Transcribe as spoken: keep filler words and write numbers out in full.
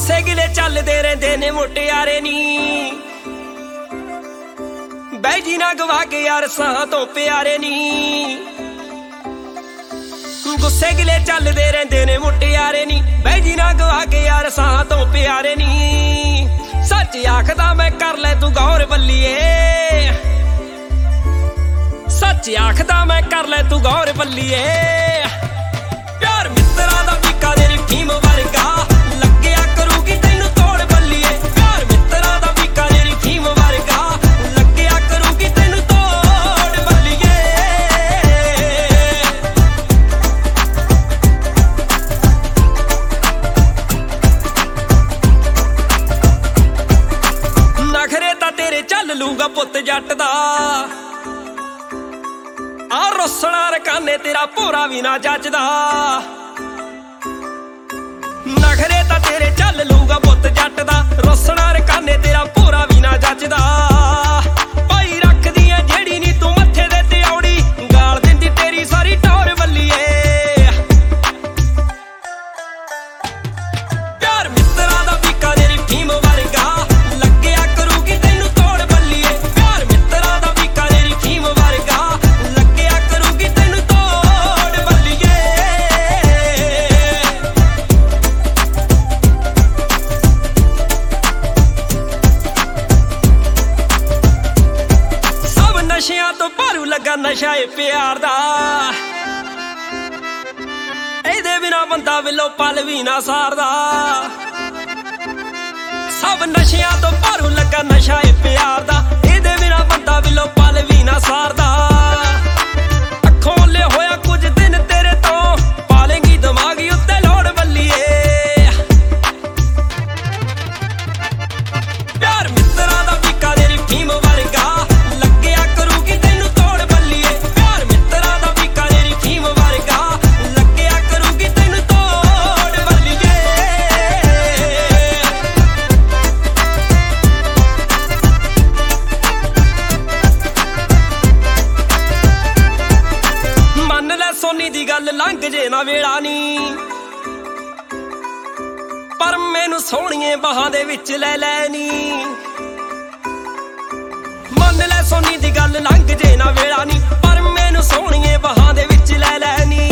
ਗੁੱਸੇ ਗਿਲੇ ਚੱਲਦੇ ਰਹਿੰਦੇ ਨੇ ਮੁਟਿਆਰੇ ਨੀ ਬਹਿ ਜੀ ਨਾ ਗਵਾ ਕੇ ਯਾਰ ਸਾਹ ਤੋਂ ਪਿਆਰੇ ਨੀ ਗੁੱਸੇ ਗਿਲੇ ਚੱਲਦੇ ਰਹਿੰਦੇ ਨੇ ਮੁਟਿਆਰੇ ਨੀ ਬਹਿ ਜੀ ਨਾ ਗਵਾ ਕੇ ਯਾਰ ਸਾਹ ਤੋਂ ਪਿਆਰੇ ਨੀ ਸੱਚ ਆਖਦਾ ਮੈਂ ਕਰ ਲੈ ਤੂੰ ਗੌਰ ਬੱਲੀਏ ਸੱਚ ਆਖਦਾ ਮੈਂ ਕਰ ਲੈ ਤੂੰ ਗੌਰ ਬੱਲੀਏ ਪਿਆਰ ਮਿੱਤਰਾਂ ਦਾ ਵੀਕਾ ਤੇਰੀ ਫੀਮ ਵਰਗਾ ਲੱਗਿਆ ਕਰੂਗੀ ਤੈਨੂੰ ਤੋੜ ਬੱਲੀਏ ਪਿਆਰ ਮਿੱਤਰਾਂ ਦਾ ਵੀਕਾ ਤੇਰੀ ਫੀਮ ਵਰਗਾ ਲੱਗਿਆ ਕਰੂਗੀ ਤੈਨੂੰ ਤੋੜ ਬੱਲੀਏ ਨਖਰੇ ਤਾਂ ਤੇਰੇ ਚੱਲ ਲੂਗਾ ਪੁੱਤ ਜੱਟ ਦਾ ਆ ਰੋਸਣਾ ਰਕਾਨੇ ਤੇਰਾ ਭੋਰਾ ਵੀ ਨਾ ਜੱਜਦਾ ਨਖਰੇ ਤਾਂ ਤੇਰੇ ਚੱਲ ਲੂਗਾ ਪੁੱਤ ਜੱਟ ਦਾ ਰੋਸਣਾ ਰਕਾਨੇ ਤੇਰਾ ਭੋਰਾ ਵੀ ਨਾ ਜੱਜਦਾ ਭਾਈ ਰੱਖਦੀ ਐ ਜਿਹੜੀ ਨੀ ਤੂੰ ਮੱਥੇ ਦੇ ਤੇ ਔੜੀ ਗਾਲ ਦਿੰਦੀ ਤੇਰੀ ਸਾਰੀ ਟੌਰ ਬੱਲੀਏ ਪਿਆਰ ਮਿੱਤਰਾਂ ਦਾ ਵੀਕਾ ਤੇਰੀ ਫੀਮ ਵਰਗਾ ਲੱਗਿਆ ਕਰੂਗੀ ਤੈਨੂੰ ਤੋੜ ਬੱਲੀਏ ਪਿਆਰ ਮਿੱਤਰਾਂ ਦਾ ਵੀਕਾ ਤੇਰੀ ਫੀਮ ਵਰਗਾ ਨਸ਼ਿਆਂ ਤੋਂ ਭਾਰੂ ਲੱਗਾ ਨਸ਼ਾ ਏ ਪਿਆਰ ਦਾ ਇਹਦੇ ਬਿਨਾ ਬੰਦਾ ਵਿਲੋ ਪਲ ਵੀ ਨਾ ਸਾਰਦਾ ਸਭ ਨਸ਼ਿਆਂ ਤੋਂ ਭਾਰੂ ਲੱਗਾ ਨਸ਼ਾ ਏ ਪਿਆਰ ਦਾ ਇਹਦੇ ਬਿਨਾ ਬੰਦਾ ਵਿਲੋ ਪਲ ਵੀ ਨਾ ਸਾਰਦਾ ਅੱਖੋਂ ਲੈ ਹੋਇਆ ਕੁਝ ਦਿਨ ਤੇਰੇ ਤੋਂ ਪਾਲੇਂਗੀ ਦਿਮਾਗੀ ਉੱਤੇ ਲੋੜ ਬੱਲੀਏ ਪਿਆਰ ਮਿੱਤਰਾਂ ਦਾ ਵੀਕਾ ਤੇਰੀ ਫੀਮ ਵਰਗਾ ਸੋਨੀ ਦੀ ਗੱਲ ਲੰਘ ਜੇ ਨਾ ਵੇਲਾ ਨੀ ਪਰ ਮੈਨੂੰ ਸੋਹਣੀਏ ਬਾਹਾਂ ਦੇ ਵਿੱਚ ਲੈ ਲੈ ਨੀ ਮੰਨ ਲੈ ਸੋਨੀ ਦੀ ਗੱਲ ਲੰਘ ਜੇ ਨਾ ਵੇਲਾ ਨੀ ਪਰ ਮੈਨੂੰ ਸੋਹਣੀਏ ਬਾਹਾਂ ਦੇ ਵਿੱਚ ਲੈ ਲੈ ਨੀ